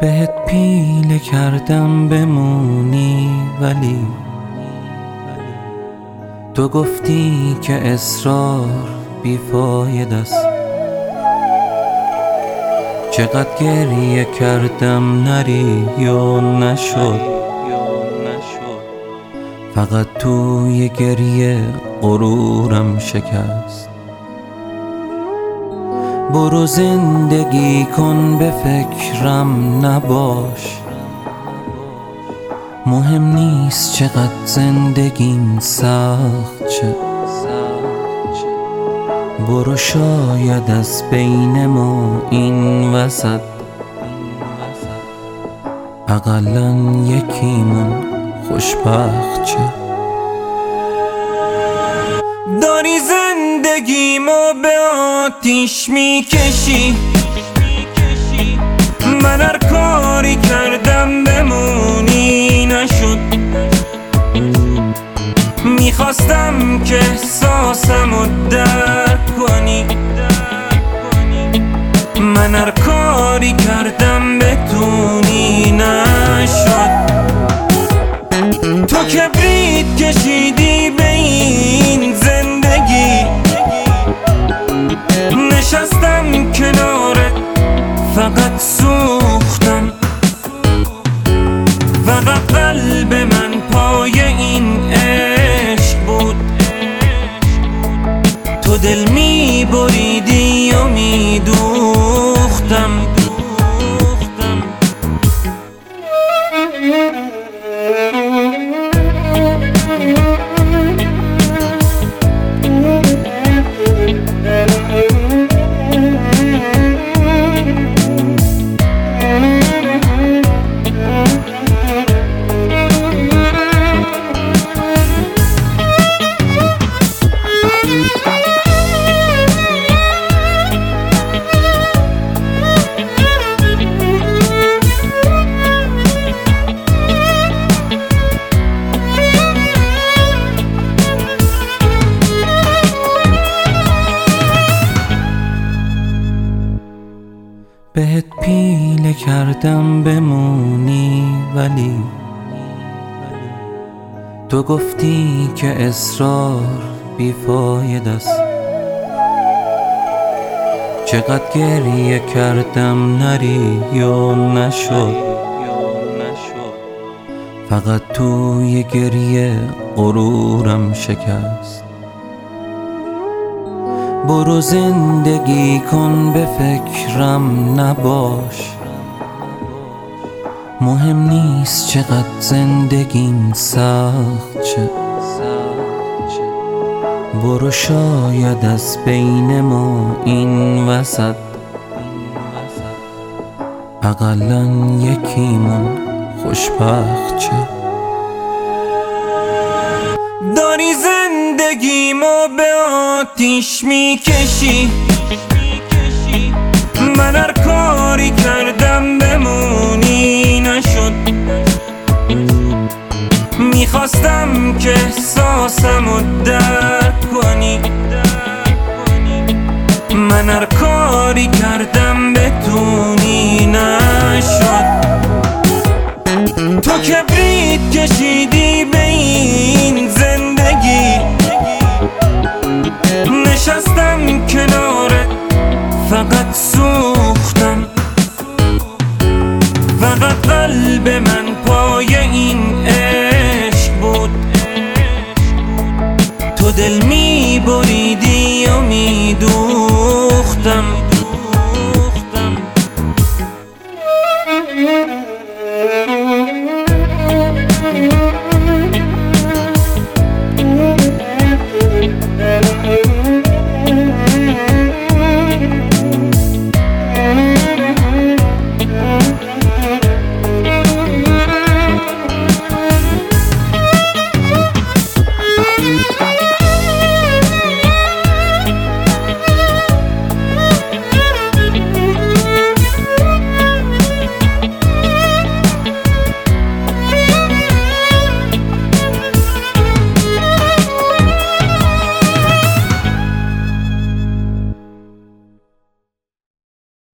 بهت پیله کردم بمونی ولی تو گفتی که اصرار بیفایده است. چقدر گریه کردم نری یا نشد، فقط توی گریه غرورم شکست. برو زندگی کن به فکرم نباش، مهم نیست چقدر زندگیم سخت چه. برو شاید از بین ما این وسط اقلن یکیمون خوشبخت چه. داری زندگیمو به آتیش میکشی، من هر کاری کردم بمونی نشد. میخواستم که احساسمو درک کنی، من هر کاری کردم بتونی نشد. تو کبریت کشیدی به این زندگی، نشستم کنارت فقط سوختم. فقط قلب من پای این عشق بود، تو دل میبریدی و میدوختم. بهت پیله کردم بمونی ولی تو گفتی که اصرار بیفایده است. چقدر گریه کردم نری یا نشد، فقط توی گریه غرورم شکست. برو زندگی کن به فکرم نباش، مهم نیست چقدر زندگیم سخت چه. برو شاید از بین ما این وسط اقلن یکیمون خوشبخت چه. داری زندگیمو به آتیش میکشی، من هر